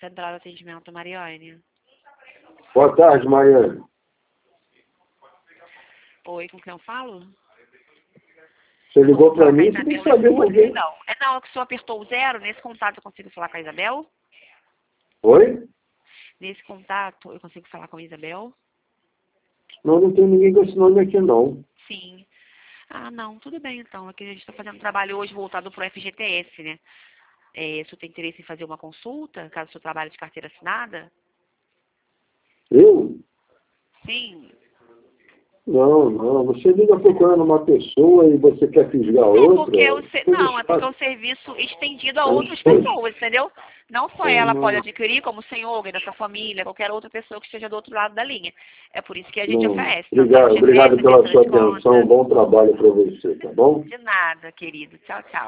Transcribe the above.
Central de Atendimento, Mariane. Boa tarde, Mariane. Oi, com quem eu falo? Você ligou para mim, você tem que saber com quem. Não, não, é que o senhor apertou o 0, nesse contato eu consigo falar com a Isabel? Oi? Nesse contato eu consigo falar com a Isabel? Não tem ninguém com esse nome aqui, não. Sim. Ah, não, tudo bem então. Aqui a gente está fazendo um trabalho hoje voltado para o FGTS, né? Se o senhor tem interesse em fazer uma consulta, caso o senhor trabalhe de carteira assinada? Eu? Sim. Não. Você liga procurando uma pessoa e você quer fisgar outra? Não, é porque é um serviço estendido a outras pessoas, entendeu? Não só ela pode adquirir, como o senhor, alguém da sua família, qualquer outra pessoa que esteja do outro lado da linha. É por isso que a gente oferece. Obrigado pela sua atenção. Bom trabalho para você, tá bom? De nada, querido. Tchau, tchau.